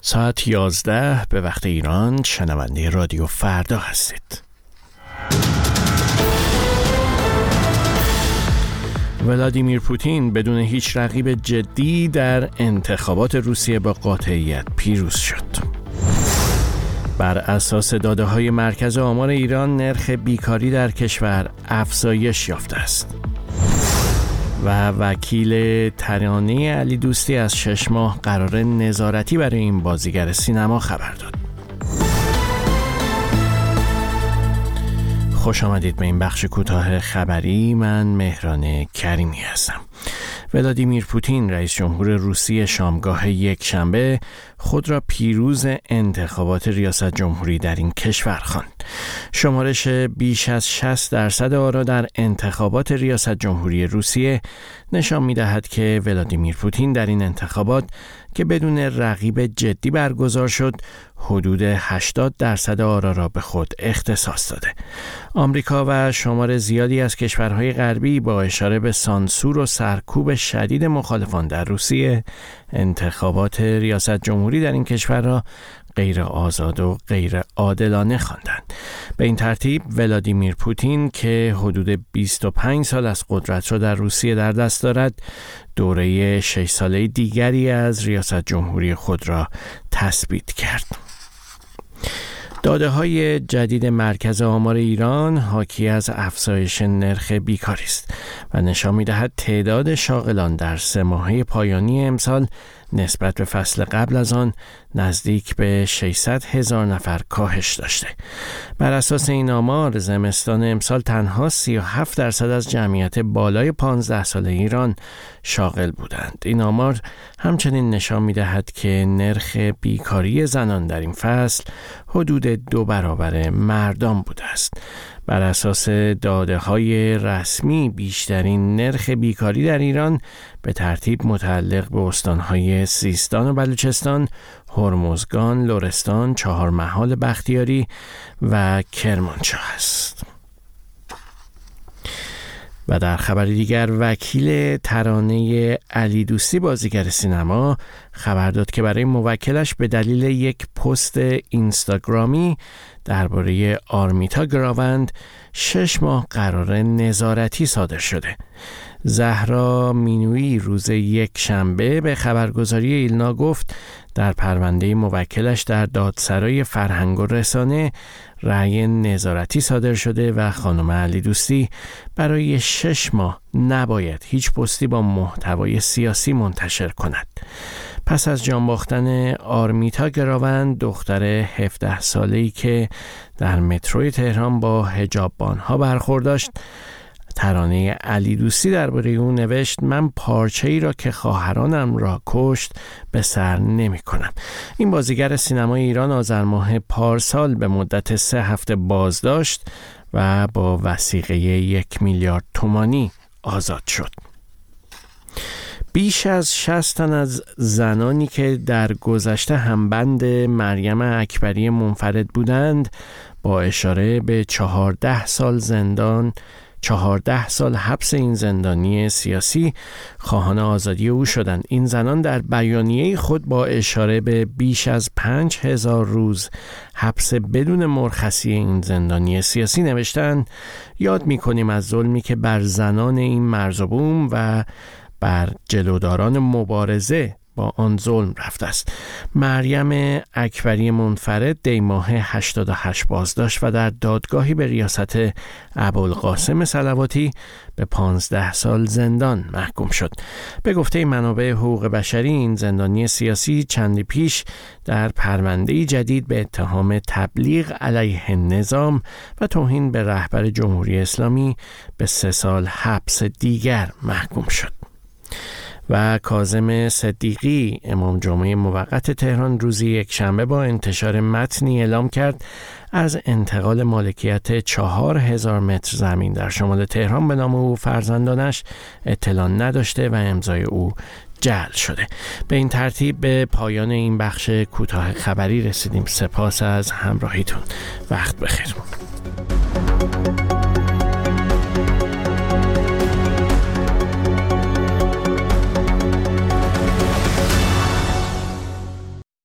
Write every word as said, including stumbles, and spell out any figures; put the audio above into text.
ساعت یازده به وقت ایران شنونده رادیو فردا هستید. ولادیمیر پوتین بدون هیچ رقیب جدی در انتخابات روسیه با قاطعیت پیروز شد. بر اساس داده‌های مرکز آمار ایران نرخ بیکاری در کشور افزایش یافته است. و وکیل ترانه علی دوستی از شش ماه قرار نظارتی برای این بازیگر سینما خبر داد. خوش آمدید به این بخش کوتاه خبری. من مهران کریمی هستم. ولادیمیر پوتین رئیس جمهور روسیه شامگاه یک شنبه خود را پیروز انتخابات ریاست جمهوری در این کشور خواند. شمارش بیش از شصت درصد آرا در انتخابات ریاست جمهوری روسیه نشان می‌دهد که ولادیمیر پوتین در این انتخابات که بدون رقیب جدی برگزار شد حدود هشتاد درصد آرا را به خود اختصاص داده. آمریکا و شمار زیادی از کشورهای غربی با اشاره به سانسور و سرکوب شدید مخالفان در روسیه انتخابات ریاست جمهوری در این کشور را غیر آزاد و غیر عادلانه خواندند. به این ترتیب ولادیمیر پوتین که حدود بیست و پنج سال از قدرت را در روسیه در دست دارد، دوره شش ساله دیگری از ریاست جمهوری خود را تثبیت کرد. داده‌های جدید مرکز آمار ایران حاکی از افزایش نرخ بیکاری است و نشان می‌دهد تعداد شاغلان در سه ماهه پایانی امسال نسبت به فصل قبل از آن نزدیک به ششصد هزار نفر کاهش داشته. بر اساس این آمار زمستان امسال تنها سی و هفت درصد از جمعیت بالای پانزده ساله ایران شاغل بودند. این آمار همچنین نشان می‌دهد که نرخ بیکاری زنان در این فصل حدود دو برابر مردان بوده است. بر اساس داده‌های رسمی بیشترین نرخ بیکاری در ایران به ترتیب متعلق به استان‌های سیستان و بلوچستان، هرمزگان، لرستان، چهارمحال بختیاری و کرمانشاه است. و در خبر دیگر وکیل ترانه علی دوستی بازیگر سینما خبر داد که برای موکلش به دلیل یک پست اینستاگرامی درباره آرمیتا گراوند شش ماه قرار نظارتی صادر شده. زهرا مینویی روز یک شنبه به خبرگزاری ایلنا گفت در پرونده موکلش در دادسرای فرهنگ و رسانه رأی نظارتی صادر شده و خانم علی دوستی برای شش ماه نباید هیچ پستی با محتوای سیاسی منتشر کند. پس از جان باختن آرمیتا گراوند، دختر هفده ساله‌ای که در متروی تهران با حجاببان‌ها برخورد داشت، ترانه علی دوستی درباره او نوشت: من پارچه‌ای را که خواهرانم را کشت به سر نمی کنم. این بازیگر سینمای ایران آذر ماه پارسال به مدت سه هفته بازداشت و با وثیقه یک میلیارد تومانی آزاد شد. بیش از شصت تن از زنانی که در گذشته همبند مریم اکبری منفرد بودند با اشاره به چهارده سال زندان چهارده سال حبس این زندانی سیاسی خواهان آزادی او شدند. این زنان در بیانیه خود با اشاره به بیش از پنج هزار روز حبس بدون مرخصی این زندانی سیاسی نوشتند: یاد می‌کنیم از ظلمی که بر زنان این مرز و بوم و بر جلوداران مبارزه با آن ظلم رفته است. مریم اکبری منفرد دی ماه هشتاد و هشت بازداشت و در دادگاهی به ریاست ابوالقاسم صلواتی به پانزده سال زندان محکوم شد. به گفته منابع حقوق بشری این زندانی سیاسی چندی پیش در پرونده‌ای جدید به اتهام تبلیغ علیه نظام و توهین به رهبر جمهوری اسلامی به سه سال حبس دیگر محکوم شد. و کاظم صدیقی امام جمعه موقت تهران روز یک شنبه با انتشار متنی اعلام کرد از انتقال مالکیت چهار هزار متر زمین در شمال تهران به نام او و فرزندانش اطلاع نداشته و امضای او جعل شده. به این ترتیب به پایان این بخش کوتاه خبری رسیدیم. سپاس از همراهیتون. وقت بخیر.